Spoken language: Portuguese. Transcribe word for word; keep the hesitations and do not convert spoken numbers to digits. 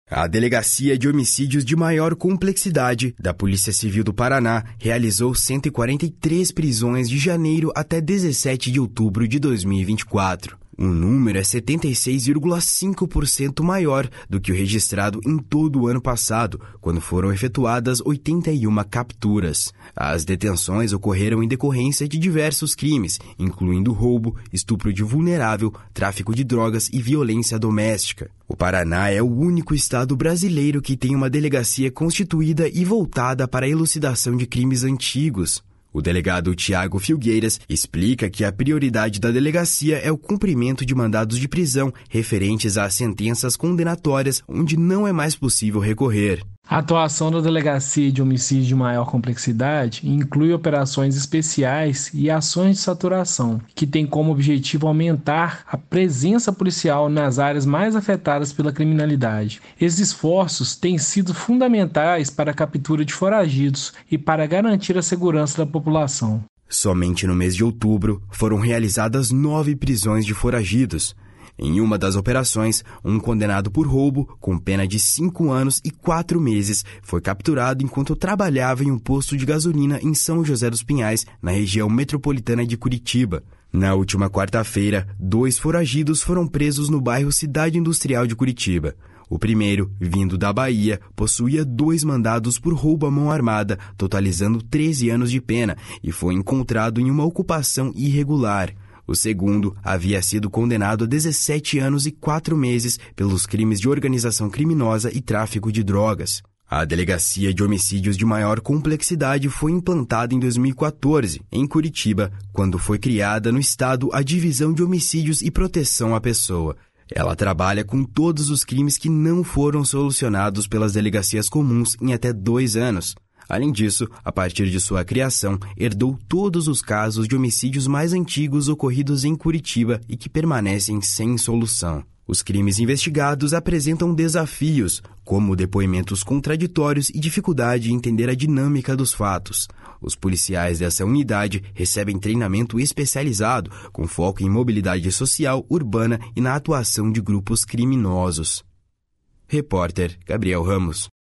A Delegacia de Homicídios de Maior Complexidade da Polícia Civil do Paraná realizou cento e quarenta e três prisões de janeiro até dezessete de outubro de dois mil e vinte e quatro. O número é setenta e seis vírgula cinco por cento maior do que o registrado em todo o ano passado, quando foram efetuadas oitenta e uma capturas. As detenções ocorreram em decorrência de diversos crimes, incluindo roubo, estupro de vulnerável, tráfico de drogas e violência doméstica. O Paraná é o único estado brasileiro que tem uma delegacia constituída e voltada para a elucidação de crimes antigos. O delegado Tiago Filgueiras explica que a prioridade da delegacia é o cumprimento de mandados de prisão referentes a sentenças condenatórias onde não é mais possível recorrer. A atuação da Delegacia de Homicídios de Maior Complexidade inclui operações especiais e ações de saturação, que têm como objetivo aumentar a presença policial nas áreas mais afetadas pela criminalidade. Esses esforços têm sido fundamentais para a captura de foragidos e para garantir a segurança da população. Somente no mês de outubro foram realizadas nove prisões de foragidos. Em uma das operações, um condenado por roubo, com pena de cinco anos e quatro meses, foi capturado enquanto trabalhava em um posto de gasolina em São José dos Pinhais, na região metropolitana de Curitiba. Na última quarta-feira, dois foragidos foram presos no bairro Cidade Industrial de Curitiba. O primeiro, vindo da Bahia, possuía dois mandados por roubo à mão armada, totalizando treze anos de pena, e foi encontrado em uma ocupação irregular. O segundo havia sido condenado a dezessete anos e quatro meses pelos crimes de organização criminosa e tráfico de drogas. A Delegacia de Homicídios de Maior Complexidade foi implantada em dois mil e quatorze, em Curitiba, quando foi criada no estado a Divisão de Homicídios e Proteção à Pessoa. Ela trabalha com todos os crimes que não foram solucionados pelas delegacias comuns em até dois anos. Além disso, a partir de sua criação, herdou todos os casos de homicídios mais antigos ocorridos em Curitiba e que permanecem sem solução. Os crimes investigados apresentam desafios, como depoimentos contraditórios e dificuldade em entender a dinâmica dos fatos. Os policiais dessa unidade recebem treinamento especializado, com foco em mobilidade social, urbana e na atuação de grupos criminosos. Repórter Gabriel Ramos.